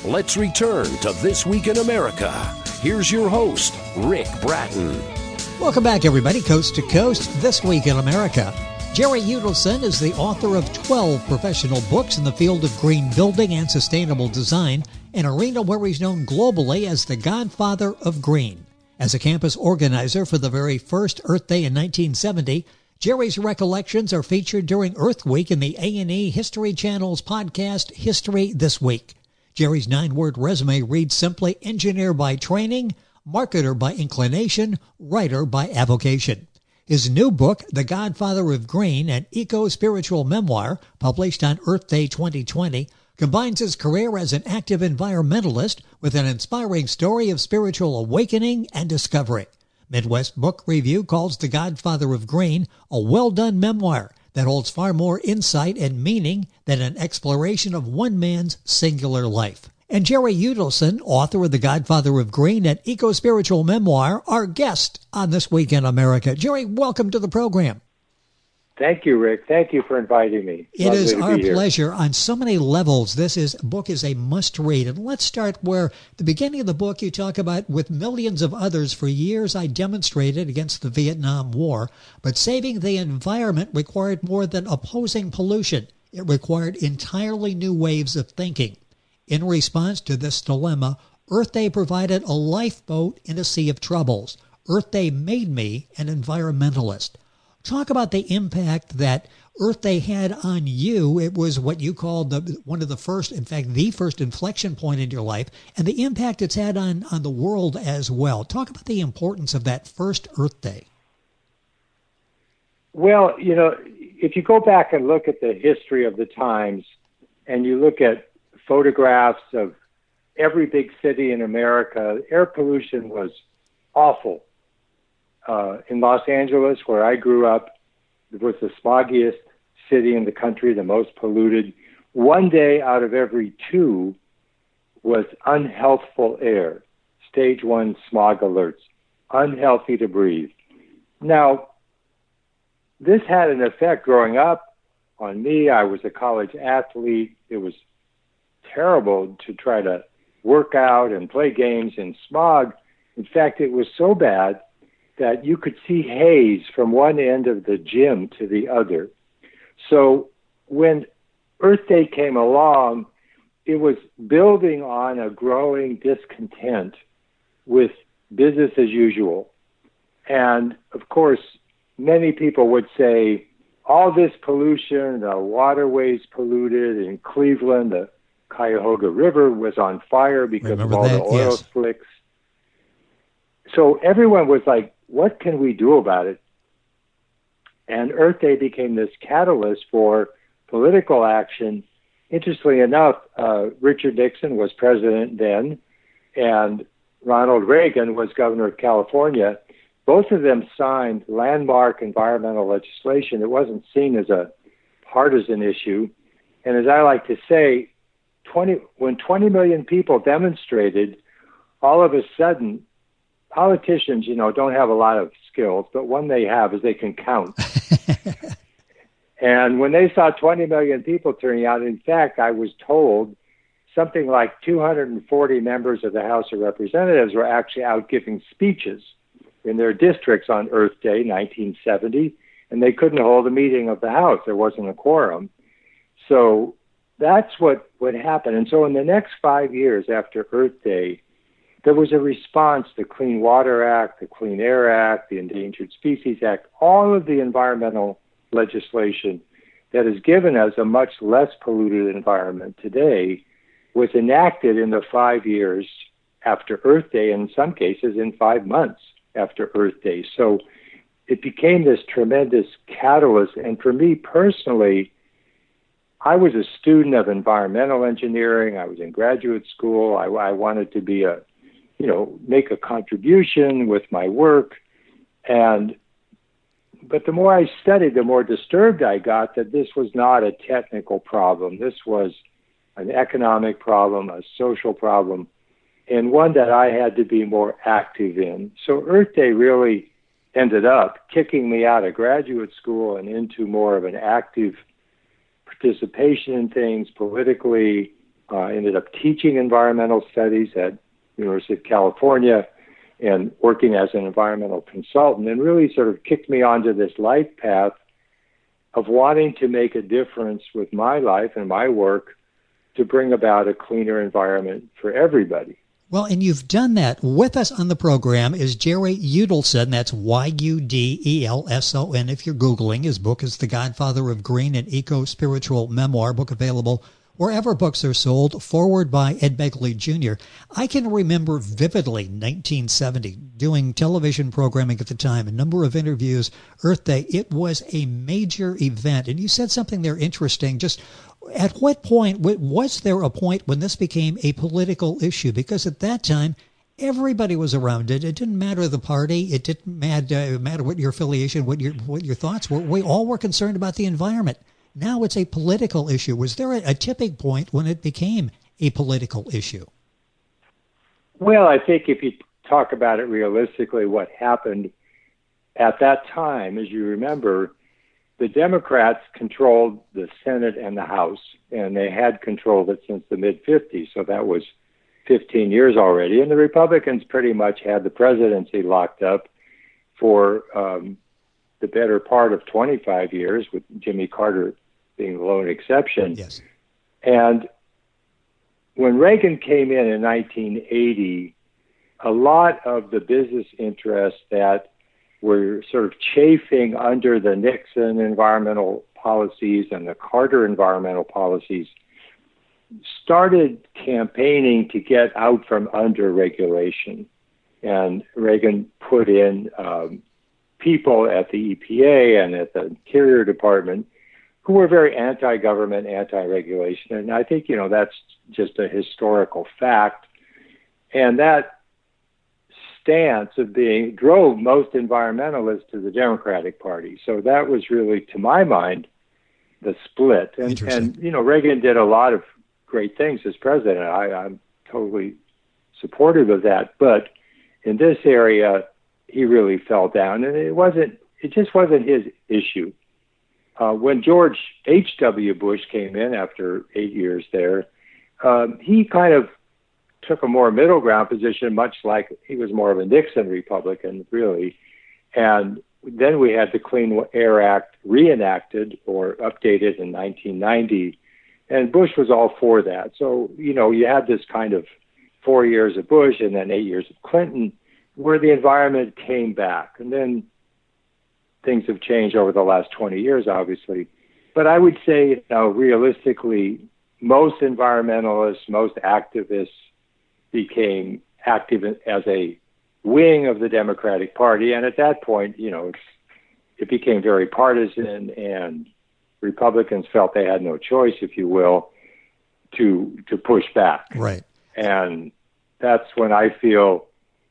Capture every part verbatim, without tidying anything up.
Let's return to This Week in America. Here's your host, Rick Bratton. Welcome back, everybody, coast to coast, This Week in America. Jerry Udelson is the author of twelve professional books in the field of green building and sustainable design, an arena where he's known globally as the godfather of green. As a campus organizer for the very first Earth Day in nineteen seventy, Jerry's recollections are featured during Earth Week in the A and E History Channel's podcast, History This Week. Jerry's nine-word resume reads simply engineer by training, marketer by inclination, writer by avocation. His new book, The Godfather of Green, an eco-spiritual memoir published on Earth Day twenty twenty, combines his career as an active environmentalist with an inspiring story of spiritual awakening and discovery. Midwest Book Review calls The Godfather of Green a well-done memoir that holds far more insight and meaning than an exploration of one man's singular life. And Jerry Udelson, author of The Godfather of Green, an eco-spiritual memoir, our guest on This Week in America. Jerry, welcome to the program. Thank you, Rick. Thank you for inviting me. It Lovely is our pleasure. On so many levels, this is book is a must-read. And let's start where at the beginning of the book you talk about, with millions of others, for years I demonstrated against the Vietnam War, but saving the environment required more than opposing pollution. It required entirely new ways of thinking. In response to this dilemma, Earth Day provided a lifeboat in a sea of troubles. Earth Day made me an environmentalist. Talk about the impact that Earth Day had on you. It was what you called the, one of the first, in fact, the first inflection point in your life, and the impact it's had on, on the world as well. Talk about the importance of that first Earth Day. Well, you know, if you go back and look at the history of the times, and you look at photographs of every big city in America, air pollution was awful. Uh, in Los Angeles, where I grew up, it was the smoggiest city in the country, the most polluted. One day out of every two was unhealthful air, stage one smog alerts, unhealthy to breathe. Now, this had an effect growing up on me. I was a college athlete. It was terrible to try to work out and play games in smog. In fact, it was so bad that you could see haze from one end of the gym to the other. So when Earth Day came along, it was building on a growing discontent with business as usual. And of course, many people would say, all this pollution, the waterways polluted in Cleveland, the Cuyahoga River was on fire because Remember of all that? the oil Yes. slicks. So everyone was like, what can we do about it? And Earth Day became this catalyst for political action. Interestingly enough, uh, Richard Nixon was president then, and Ronald Reagan was governor of California. Both of them signed landmark environmental legislation. It wasn't seen as a partisan issue. And as I like to say, twenty when twenty million people demonstrated, all of a sudden, politicians, you know, don't have a lot of skills, but one they have is they can count. And when they saw twenty million people turning out, in fact, I was told something like two hundred forty members of the House of Representatives were actually out giving speeches in their districts on Earth Day, nineteen seventy, and they couldn't hold a meeting of the House. There wasn't a quorum. So that's what would happen. And so in the next five years after Earth Day, there was a response to the Clean Water Act, the Clean Air Act, the Endangered Species Act, all of the environmental legislation that has given us a much less polluted environment today was enacted in the five years after Earth Day, and in some cases in five months after Earth Day. So it became this tremendous catalyst. And for me personally, I was a student of environmental engineering. I was in graduate school. I, I wanted to be a you know, make a contribution with my work. And, but the more I studied, the more disturbed I got that this was not a technical problem. This was an economic problem, a social problem, and one that I had to be more active in. So Earth Day really ended up kicking me out of graduate school and into more of an active participation in things politically, Uh, ended up teaching environmental studies at University of California and working as an environmental consultant, and really sort of kicked me onto this life path of wanting to make a difference with my life and my work to bring about a cleaner environment for everybody. Well, and you've done that. With us on the program is Jerry Udelson. That's Y U D E L S O N. If you're Googling, his book is The Godfather of Green and Eco-Spiritual Memoir, book available wherever books are sold, forward by Ed Begley Junior I can remember vividly nineteen seventy, doing television programming at the time, a number of interviews, Earth Day. It was a major event. And you said something there interesting. Just at what point, was there a point when this became a political issue? Because at that time, everybody was around it. It didn't matter the party. It didn't matter, matter what your affiliation, what your what your thoughts were. We all were concerned about the environment. Now it's a political issue. Was there a, a tipping point when it became a political issue? Well, I think if you talk about it realistically, what happened at that time, as you remember, the Democrats controlled the Senate and the House, and they had controlled it since the mid-fifties, so that was fifteen years already. And the Republicans pretty much had the presidency locked up for um, the better part of twenty-five years, with Jimmy Carter being the lone exception. Yes. And when Reagan came in in nineteen eighty, a lot of the business interests that were sort of chafing under the Nixon environmental policies and the Carter environmental policies started campaigning to get out from under regulation. And Reagan put in um, people at the E P A and at the Interior Department who were very anti-government, anti-regulation. And I think, you know, that's just a historical fact. And that stance of being drove most environmentalists to the Democratic Party. So that was really, to my mind, the split. And, and you know, Reagan did a lot of great things as president. I, I'm totally supportive of that. But in this area, he really fell down, and it wasn't, it just wasn't his issue. Uh, when George H W. Bush came in after eight years there, um, he kind of took a more middle ground position, much like he was more of a Nixon Republican, really. And then we had the Clean Air Act reenacted or updated in nineteen ninety, and Bush was all for that. So, you know, you had this kind of four years of Bush and then eight years of Clinton, where the environment came back. And then things have changed over the last twenty years, obviously. But I would say, you know, realistically, most environmentalists, most activists became active as a wing of the Democratic Party. And at that point, you know, it became very partisan, and Republicans felt they had no choice, if you will, to to push back. Right. And that's when I feel,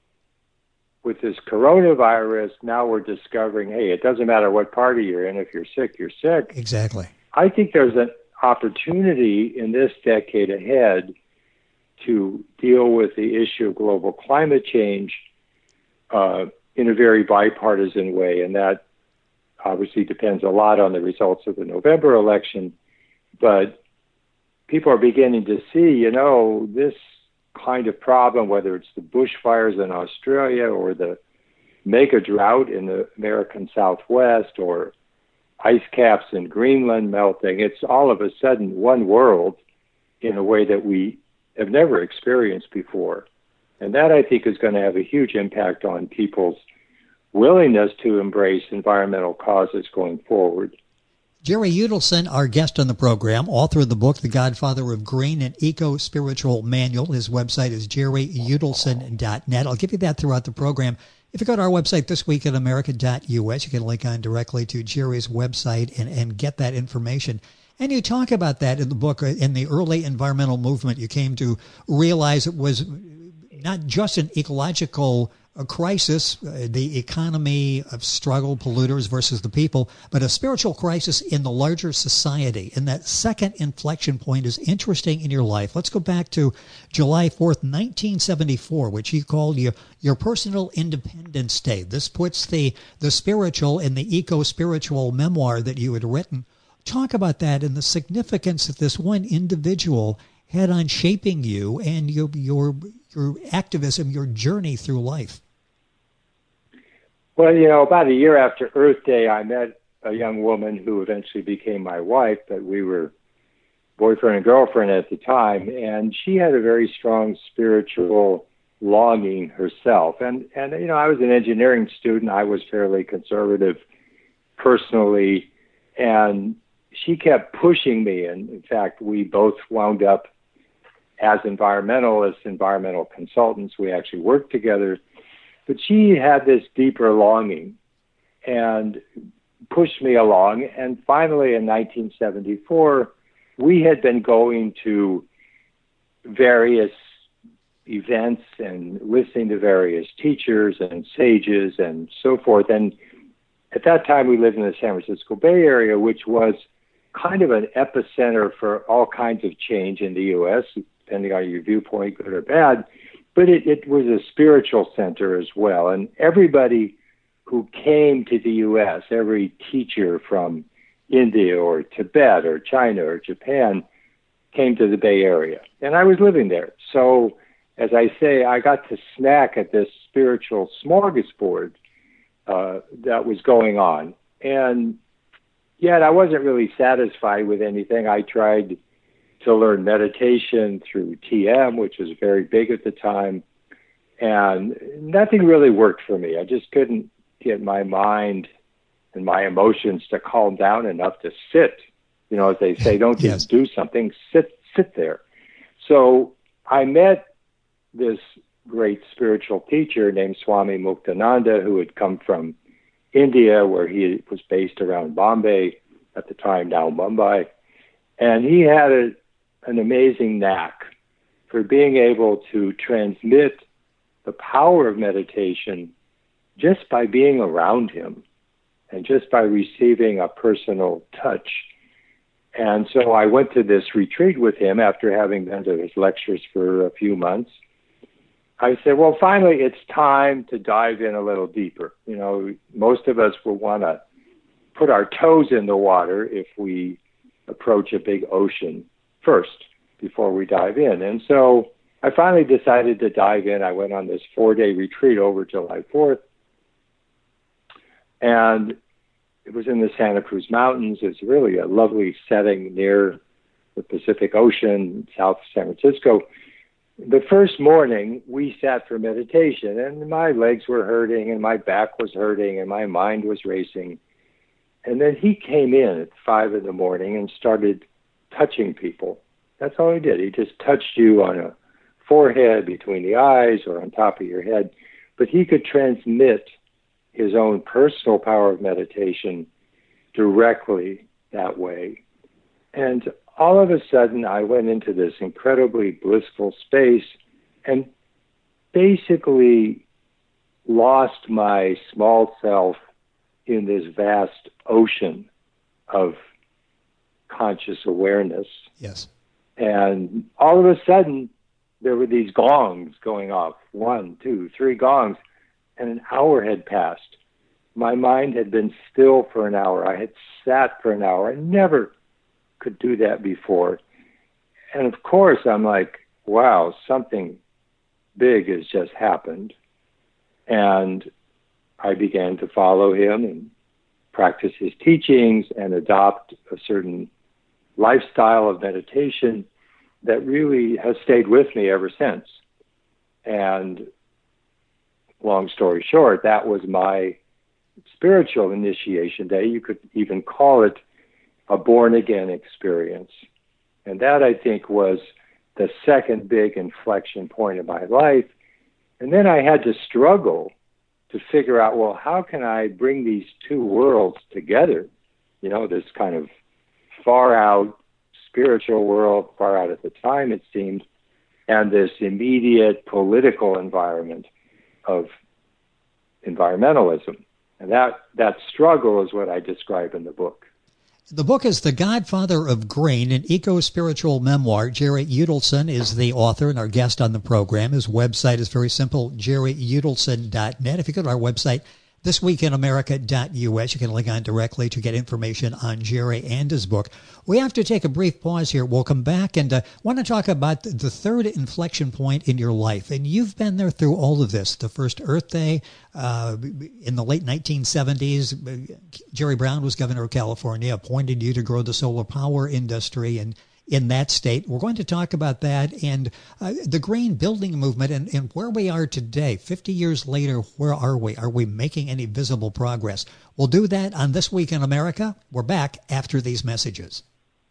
with this coronavirus, now we're discovering, hey, it doesn't matter what party you're in. If you're sick, you're sick. Exactly. I think there's an opportunity in this decade ahead to deal with the issue of global climate change uh, in a very bipartisan way. And that obviously depends a lot on the results of the November election. But people are beginning to see, you know, this kind of problem, whether it's the bushfires in Australia or the mega drought in the American Southwest or ice caps in Greenland melting, it's all of a sudden one world in a way that we have never experienced before. And that, I think, is going to have a huge impact on people's willingness to embrace environmental causes going forward. Jerry Udelson, our guest on the program, author of the book, The Godfather of Green and Eco-Spiritual Manual. His website is jerry udelson dot net. I'll give you that throughout the program. If you go to our website, this week in america dot u s, you can link on directly to Jerry's website and, and get that information. And you talk about that in the book. In the early environmental movement, you came to realize it was not just an ecological a crisis, uh, the economy of struggle, polluters versus the people, but a spiritual crisis in the larger society. And that second inflection point is interesting in your life. Let's go back to July fourth, nineteen seventy-four, which you called your, your personal Independence Day. This puts the, the spiritual in the eco-spiritual memoir that you had written. Talk about that and the significance that this one individual had on shaping you and your your your activism, your journey through life? Well, you know, about a year after Earth Day, I met a young woman who eventually became my wife, but we were boyfriend and girlfriend at the time, and she had a very strong spiritual longing herself. And, and you know, I was an engineering student. I was fairly conservative personally, and she kept pushing me. And in fact, we both wound up as environmentalists, environmental consultants. We actually worked together. But she had this deeper longing and pushed me along. And finally, in nineteen seventy-four, we had been going to various events and listening to various teachers and sages and so forth. And at that time, we lived in the San Francisco Bay Area, which was kind of an epicenter for all kinds of change in the U S, depending on your viewpoint, good or bad. But it, it was a spiritual center as well. And everybody who came to the U S, every teacher from India or Tibet or China or Japan came to the Bay Area. And I was living there. So, as I say, I got to snack at this spiritual smorgasbord uh, that was going on. And yet I wasn't really satisfied with anything. I tried to learn meditation through T M, which was very big at the time. And nothing really worked for me. I just couldn't get my mind and my emotions to calm down enough to sit. You know, as they say, don't yes. just do something, sit, sit there. So I met this great spiritual teacher named Swami Muktananda, who had come from India, where he was based around Bombay at the time, now Mumbai. And he had a, an amazing knack for being able to transmit the power of meditation just by being around him and just by receiving a personal touch. And so I went to this retreat with him after having been to his lectures for a few months. I said, well, finally, it's time to dive in a little deeper. You know, most of us will want to put our toes in the water if we approach a big ocean first before we dive in. And so I finally decided to dive in. I went on this four-day retreat over July fourth. And it was in the Santa Cruz Mountains. It's really a lovely setting near the Pacific Ocean, south of San Francisco. The first morning, we sat for meditation, and my legs were hurting, and my back was hurting, and my mind was racing. And then he came in at five in the morning and started touching people. That's all he did. He just touched you on a forehead, between the eyes, or on top of your head. But he could transmit his own personal power of meditation directly that way. And all of a sudden, I went into this incredibly blissful space and basically lost my small self in this vast ocean of conscious awareness. Yes. And all of a sudden, there were these gongs going off, one, two, three gongs, and an hour had passed. My mind had been still for an hour. I had sat for an hour. I never could do that before. And of course, I'm like, wow, something big has just happened. And I began to follow him and practice his teachings and adopt a certain lifestyle of meditation that really has stayed with me ever since. And long story short, that was my spiritual initiation day. You could even call it a born-again experience. And that, I think, was the second big inflection point of my life. And then I had to struggle to figure out, well, how can I bring these two worlds together? You know, this kind of far-out spiritual world, far out at the time, it seemed, and this immediate political environment of environmentalism. And that, that struggle is what I describe in the book. The book is The Godfather of Grain, an eco-spiritual memoir. Jerry Udelson is the author and our guest on the program. His website is very simple, jerry udelson dot net. If you go to our website, this week in america dot u s. You can link on directly to get information on Jerry and his book. We have to take a brief pause here. We'll come back and uh, want to talk about the third inflection point in your life. And you've been there through all of this. The first Earth Day uh, in the late nineteen seventies. Jerry Brown was governor of California, appointed you to grow the solar power industry and in that state. We're going to talk about that and uh, the green building movement and, and where we are today. fifty years later, where are we? Are we making any visible progress? We'll do that on This Week in America. We're back after these messages.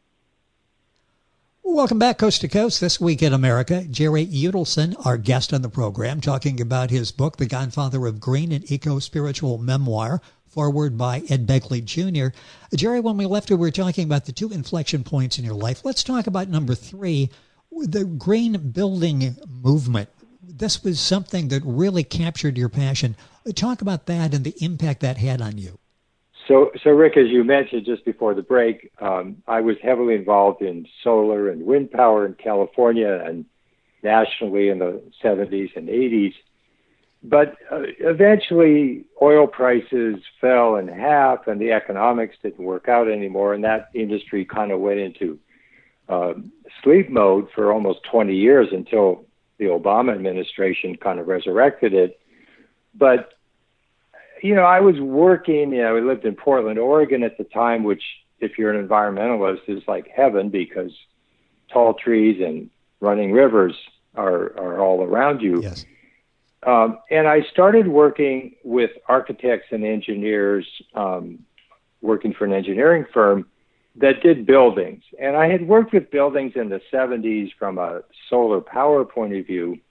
Welcome back, Coast to Coast, This Week in America. Jerry Udelson, our guest on the program, talking about his book, The Godfather of Green, an Eco-Spiritual Memoir, forward by Ed Begley Junior Jerry, when we left, we were talking about the two inflection points in your life. Let's talk about number three, the green building movement. This was something that really captured your passion. Talk about that and the impact that had on you. So, so Rick, as you mentioned just before the break, um, I was heavily involved in solar and wind power in California and nationally in the seventies and eighties. But uh, eventually, oil prices fell in half, and the economics didn't work out anymore, and that industry kind of went into uh, sleep mode for almost twenty years until the Obama administration kind of resurrected it. But you know, I was working, you know, I lived in Portland, Oregon at the time, which if you're an environmentalist is like heaven because tall trees and running rivers are, are all around you. Yes. Um, and I started working with architects and engineers, um, working for an engineering firm that did buildings. And I had worked with buildings in the seventies from a solar power point of view.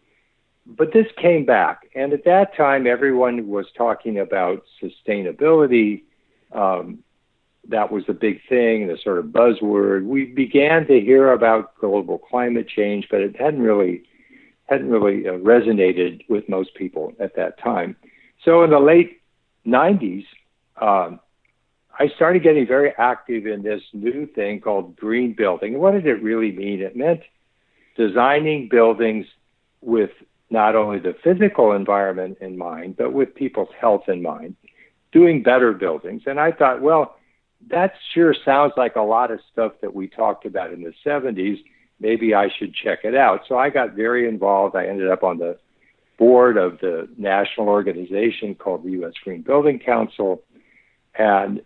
But this came back, and at that time, everyone was talking about sustainability. Um, that was the big thing, the sort of buzzword. We began to hear about global climate change, but it hadn't really hadn't really uh, resonated with most people at that time. So in the late nineties, um, I started getting very active in this new thing called green building. And what did it really mean? It meant designing buildings with not only the physical environment in mind, but with people's health in mind, doing better buildings. And I thought, well, that sure sounds like a lot of stuff that we talked about in the seventies. Maybe I should check it out. So I got very involved. I ended up on the board of the national organization called the U S Green Building Council. And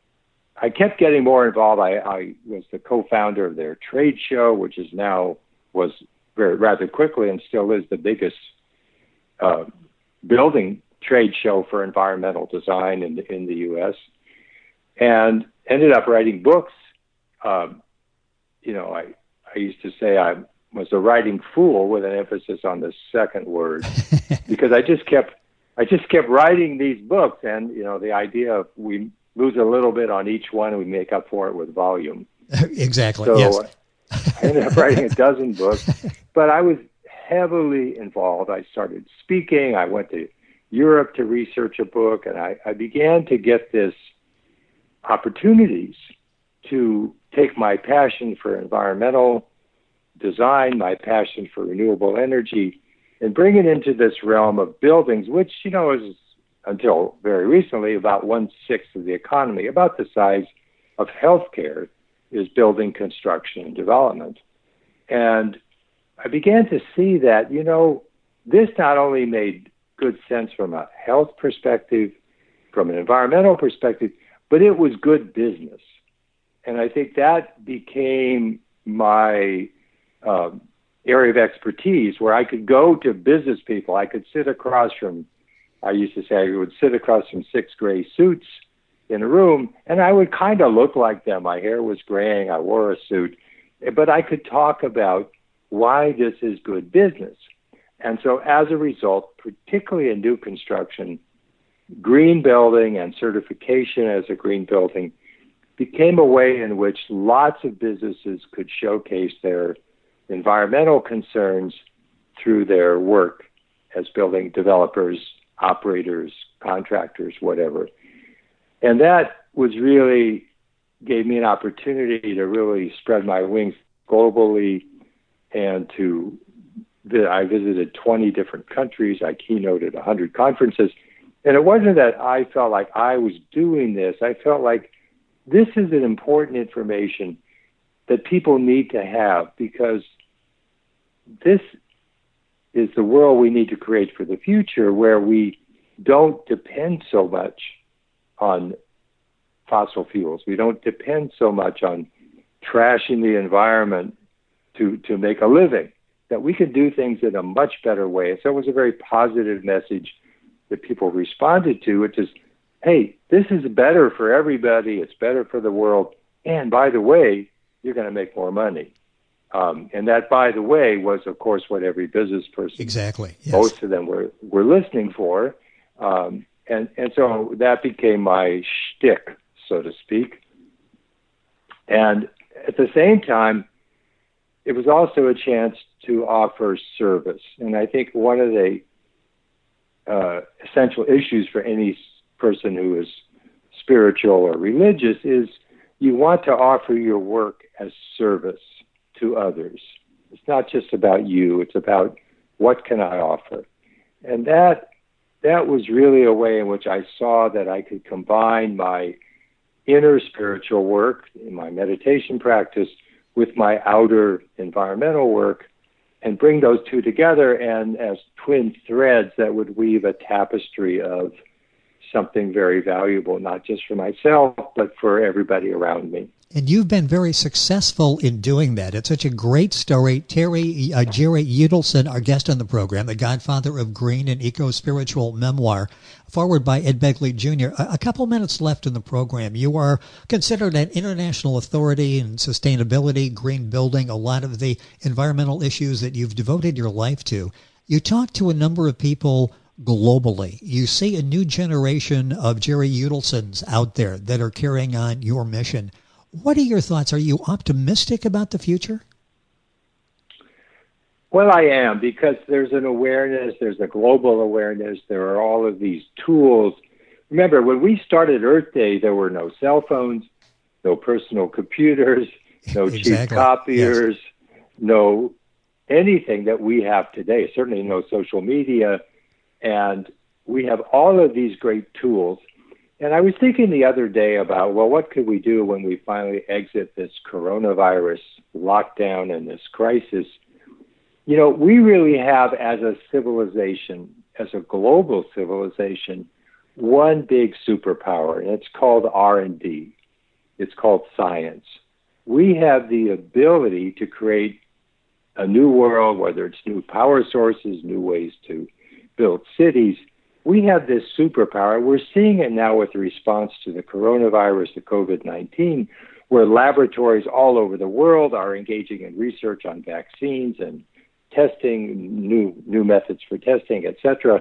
I kept getting more involved. I, I was the co-founder of their trade show, which is now was very rather quickly and still is the biggest uh, building trade show for environmental design in the, in the U S and ended up writing books. Um, you know, I, I used to say I was a writing fool with an emphasis on the second word because I just kept, I just kept writing these books, and, you know, the idea of we lose a little bit on each one and we make up for it with volume. Exactly. So, yes. I ended up writing a dozen books, but I was heavily involved. I started speaking. I went to Europe to research a book, and I, I began to get this opportunities to take my passion for environmental design, my passion for renewable energy, and bring it into this realm of buildings, which, you know, is until very recently about one-sixth of the economy, about the size of healthcare, is building construction and development. And I began to see that, you know, this not only made good sense from a health perspective, from an environmental perspective, but it was good business. And I think that became my um, area of expertise, where I could go to business people. I could sit across from, I used to say I would sit across from six gray suits in a room, and I would kind of look like them. My hair was graying, I wore a suit, but I could talk about why this is good business. And so as a result, particularly in new construction, green building and certification as a green building became a way in which lots of businesses could showcase their environmental concerns through their work as building developers, operators, contractors, whatever. And that was really gave me an opportunity to really spread my wings globally, and to I visited twenty different countries. I keynoted one hundred conferences. And it wasn't that I felt like I was doing this. I felt like this is an important information that people need to have, because this is the world we need to create for the future, where we don't depend so much on fossil fuels. We don't depend so much on trashing the environment to, to make a living, that we can do things in a much better way. So it was a very positive message that people responded to, which is, hey, this is better for everybody. It's better for the world. And by the way, you're going to make more money. Um, and that, by the way, was, of course, what every business person, exactly, yes. most of them were, were listening for. Um, and, and so that became my shtick, so to speak. And at the same time, it was also a chance to offer service. And I think one of the uh, essential issues for any person who is spiritual or religious is you want to offer your work as service to others. It's not just about you. It's about what can I offer? And that that was really a way in which I saw that I could combine my inner spiritual work in my meditation practice with my outer environmental work, and bring those two together, and as twin threads that would weave a tapestry of something very valuable, not just for myself, but for everybody around me. And you've been very successful in doing that. It's such a great story. Terry, uh, Jerry Udelson, our guest on the program, the godfather of green and eco-spiritual memoir, forward by Ed Begley Junior A, a couple minutes left in the program. You are considered an international authority in sustainability, green building, a lot of the environmental issues that you've devoted your life to. You talk to a number of people globally. You see a new generation of Jerry Udelsons out there that are carrying on your mission. What are your thoughts? Are you optimistic about the future? Well, I am, because there's an awareness, there's a global awareness, there are all of these tools. Remember, when we started Earth Day, there were no cell phones, no personal computers, no exactly. cheap copiers, yes. no anything that we have today, certainly no social media. And we have all of these great tools. And I was thinking the other day about, well, what could we do when we finally exit this coronavirus lockdown and this crisis? You know, we really have, as a civilization, as a global civilization, one big superpower, and it's called R and D. It's called science. We have the ability to create a new world, whether it's new power sources, new ways to build cities. We have this superpower. We're seeing it now with the response to the coronavirus, the COVID nineteen, where laboratories all over the world are engaging in research on vaccines and testing, new new methods for testing, et cetera.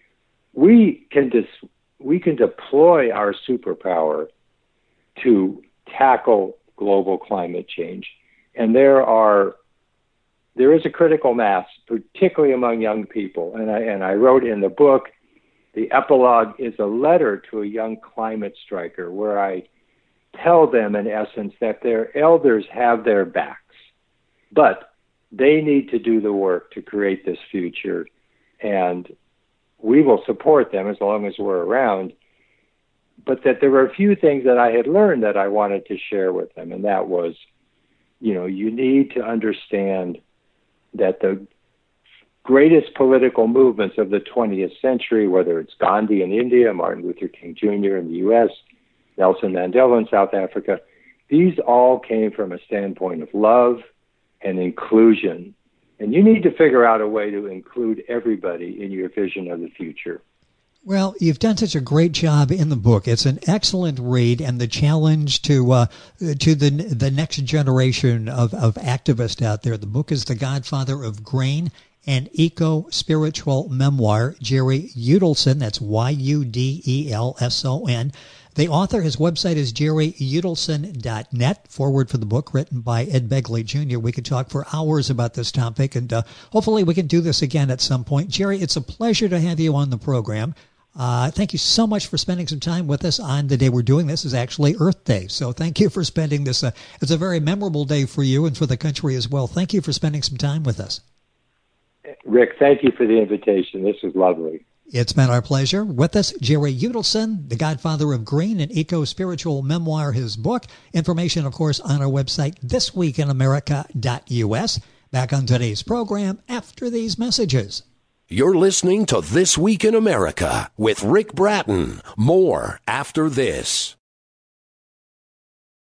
We can dis- we can deploy our superpower to tackle global climate change. And there are there is a critical mass, particularly among young people. And I and I wrote in the book, the epilogue is a letter to a young climate striker, where I tell them, in essence, that their elders have their backs, but they need to do the work to create this future, and we will support them as long as we're around. But that there were a few things that I had learned that I wanted to share with them, and that was, you know, you need to understand that the greatest political movements of the twentieth century, whether it's Gandhi in India, Martin Luther King Junior in the U S, Nelson Mandela in South Africa, these all came from a standpoint of love and inclusion. And you need to figure out a way to include everybody in your vision of the future. Well, you've done such a great job in the book. It's an excellent read, and the challenge to uh, to the the next generation of, of activists out there. The book is The Godfather of Green and Eco-Spiritual Memoir, Jerry Udelson. That's Y U D E L S O N. The author, his website is jerry udelson dot net, forward for the book, written by Ed Begley Junior We could talk for hours about this topic, and uh, hopefully we can do this again at some point. Jerry, it's a pleasure to have you on the program. Uh, thank you so much for spending some time with us on the day we're doing this. Is actually Earth Day. So thank you for spending this. Uh, it's a very memorable day for you and for the country as well. Thank you for spending some time with us. Rick, thank you for the invitation. This was lovely. It's been our pleasure. With us, Jerry Udelson, the godfather of green and eco-spiritual memoir, his book. Information, of course, on our website, this week in america dot u s. Back on today's program after these messages. You're listening to This Week in America with Rick Bratton. More after this.